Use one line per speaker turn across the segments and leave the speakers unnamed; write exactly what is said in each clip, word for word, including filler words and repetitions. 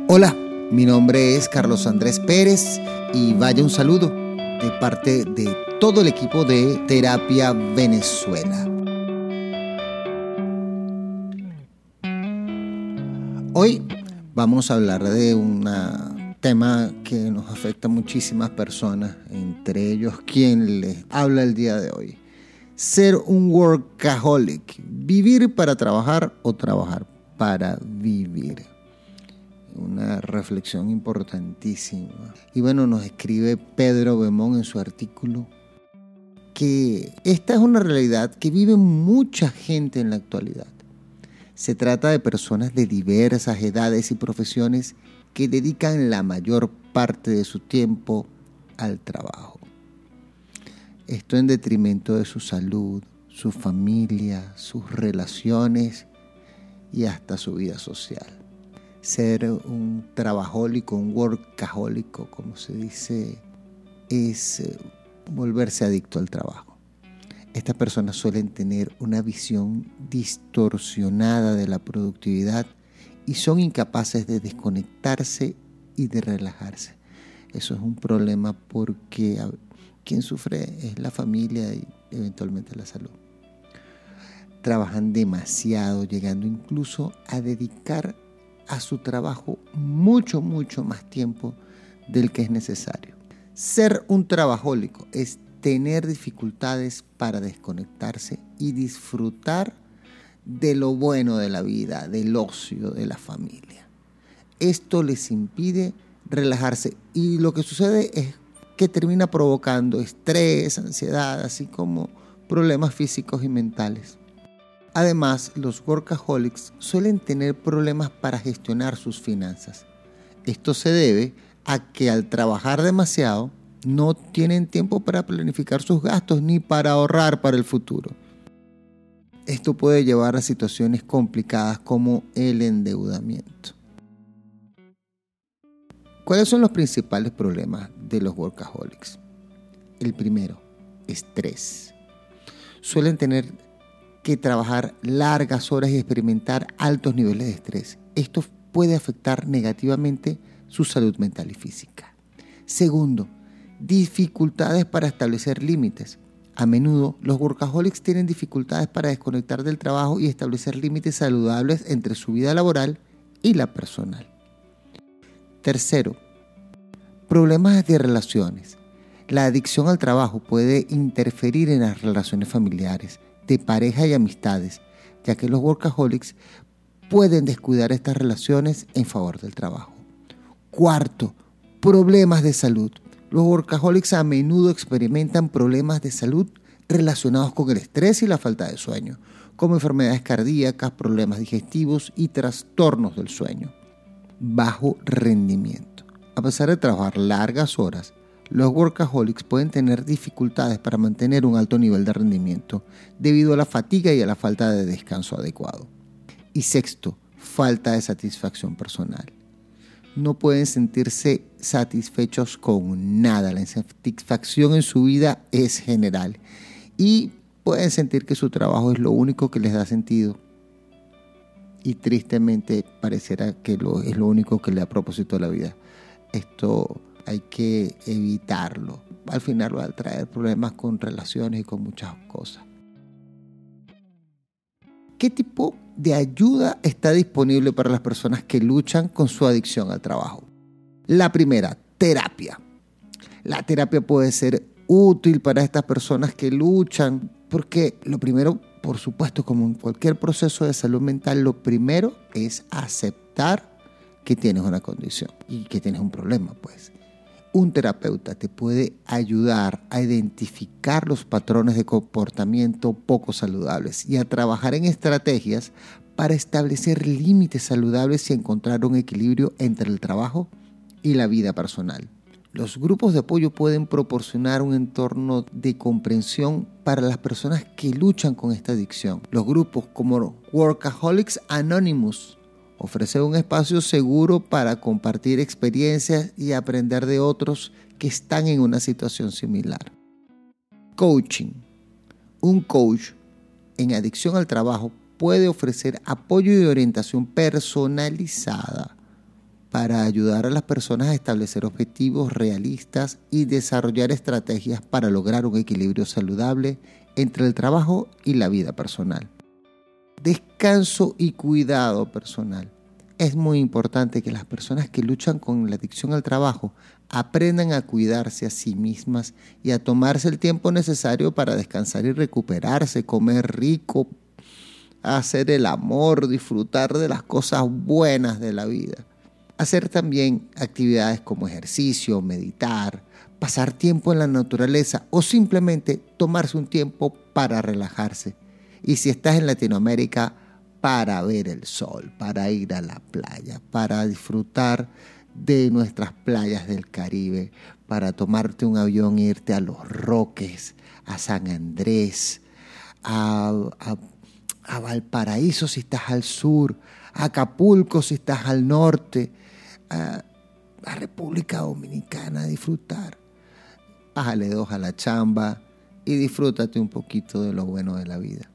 Hola, mi nombre es Carlos Andrés Pérez y vaya un saludo de parte de todo el equipo de Terapia Venezuela. Hoy vamos a hablar de un tema que nos afecta a muchísimas personas, entre ellos quien les habla el día de hoy. Ser un workaholic, vivir para trabajar o trabajar para vivir. Una reflexión importantísima. Y bueno, nos escribe Pedro Bemón en su artículo que esta es una realidad que vive mucha gente en la actualidad. Se trata de personas de diversas edades y profesiones que dedican la mayor parte de su tiempo al trabajo. Esto en detrimento de su salud, su familia, sus relaciones y hasta su vida social. Ser un trabajólico, un workahólico, como se dice, es eh, volverse adicto al trabajo. Estas personas suelen tener una visión distorsionada de la productividad y son incapaces de desconectarse y de relajarse. Eso es un problema porque quien sufre es la familia y eventualmente la salud. Trabajan demasiado, llegando incluso a dedicar a su trabajo mucho, mucho más tiempo del que es necesario. Ser un trabajólico es tener dificultades para desconectarse y disfrutar de lo bueno de la vida, del ocio, de la familia. Esto les impide relajarse y lo que sucede es que termina provocando estrés, ansiedad, así como problemas físicos y mentales. Además, los workaholics suelen tener problemas para gestionar sus finanzas. Esto se debe a que al trabajar demasiado no tienen tiempo para planificar sus gastos ni para ahorrar para el futuro. Esto puede llevar a situaciones complicadas como el endeudamiento. ¿Cuáles son los principales problemas de los workaholics? El primero, estrés. Suelen tener que trabajar largas horas y experimentar altos niveles de estrés. Esto puede afectar negativamente su salud mental y física. Segundo, dificultades para establecer límites. A menudo, los workaholics tienen dificultades para desconectar del trabajo y establecer límites saludables entre su vida laboral y la personal. Tercero, problemas de relaciones. La adicción al trabajo puede interferir en las relaciones familiares, de pareja y amistades, ya que los workaholics pueden descuidar estas relaciones en favor del trabajo. Cuarto, problemas de salud. Los workaholics a menudo experimentan problemas de salud relacionados con el estrés y la falta de sueño, como enfermedades cardíacas, problemas digestivos y trastornos del sueño. Bajo rendimiento. A pesar de trabajar largas horas, los workaholics pueden tener dificultades para mantener un alto nivel de rendimiento debido a la fatiga y a la falta de descanso adecuado. Y sexto, falta de satisfacción personal. No pueden sentirse satisfechos con nada. La insatisfacción en su vida es general y pueden sentir que su trabajo es lo único que les da sentido. Y tristemente pareciera que lo, es lo único que le da propósito a la vida. Esto hay que evitarlo. Al final va a traer problemas con relaciones y con muchas cosas. ¿Qué tipo de ayuda está disponible para las personas que luchan con su adicción al trabajo? La primera, terapia. La terapia puede ser útil para estas personas que luchan, porque lo primero, por supuesto, como en cualquier proceso de salud mental, lo primero es aceptar que tienes una condición y que tienes un problema, pues. Un terapeuta te puede ayudar a identificar los patrones de comportamiento poco saludables y a trabajar en estrategias para establecer límites saludables y encontrar un equilibrio entre el trabajo y la vida personal. Los grupos de apoyo pueden proporcionar un entorno de comprensión para las personas que luchan con esta adicción. Los grupos como Workaholics Anonymous ofrece un espacio seguro para compartir experiencias y aprender de otros que están en una situación similar. Coaching. Un coach en adicción al trabajo puede ofrecer apoyo y orientación personalizada para ayudar a las personas a establecer objetivos realistas y desarrollar estrategias para lograr un equilibrio saludable entre el trabajo y la vida personal. Descanso y cuidado personal. Es muy importante que las personas que luchan con la adicción al trabajo aprendan a cuidarse a sí mismas y a tomarse el tiempo necesario para descansar y recuperarse, comer rico, hacer el amor, disfrutar de las cosas buenas de la vida. Hacer también actividades como ejercicio, meditar, pasar tiempo en la naturaleza o simplemente tomarse un tiempo para relajarse. Y si estás en Latinoamérica, para ver el sol, para ir a la playa, para disfrutar de nuestras playas del Caribe, para tomarte un avión e irte a Los Roques, a San Andrés, a, a, a Valparaíso si estás al sur, a Acapulco si estás al norte, a, a República Dominicana a disfrutar. Bájale dos a la chamba y disfrútate un poquito de lo bueno de la vida.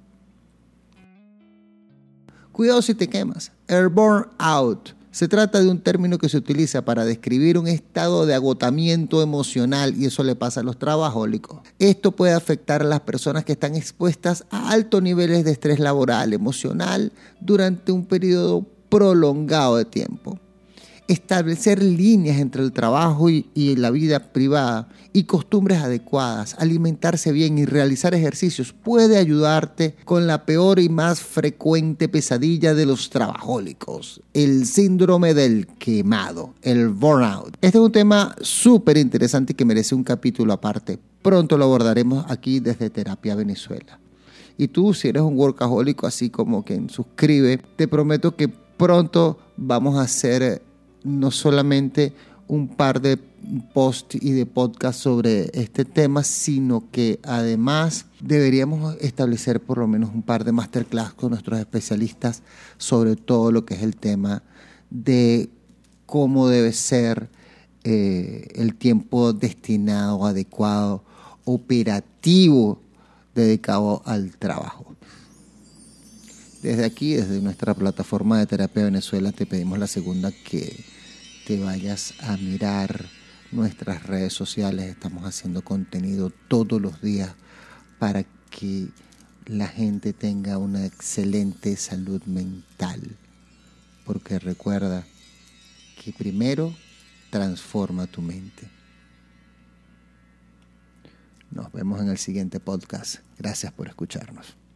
Cuidado si te quemas. El burnout se trata de un término que se utiliza para describir un estado de agotamiento emocional y eso le pasa a los trabajólicos. Esto puede afectar a las personas que están expuestas a altos niveles de estrés laboral, emocional, durante un periodo prolongado de tiempo. Establecer líneas entre el trabajo y, y la vida privada y costumbres adecuadas, alimentarse bien y realizar ejercicios puede ayudarte con la peor y más frecuente pesadilla de los trabajólicos, el síndrome del quemado, el burnout. Este es un tema súper interesante y que merece un capítulo aparte. Pronto lo abordaremos aquí desde Terapia Venezuela. Y tú, si eres un workahólico así como quien suscribe, te prometo que pronto vamos a hacer no solamente un par de posts y de podcasts sobre este tema, sino que además deberíamos establecer por lo menos un par de masterclass con nuestros especialistas sobre todo lo que es el tema de cómo debe ser eh, el tiempo destinado, adecuado, operativo, dedicado al trabajo. Desde aquí, desde nuestra plataforma de Terapia Venezuela, te pedimos la segunda que te vayas a mirar nuestras redes sociales. Estamos haciendo contenido todos los días para que la gente tenga una excelente salud mental. Porque recuerda que primero transforma tu mente. Nos vemos en el siguiente podcast. Gracias por escucharnos.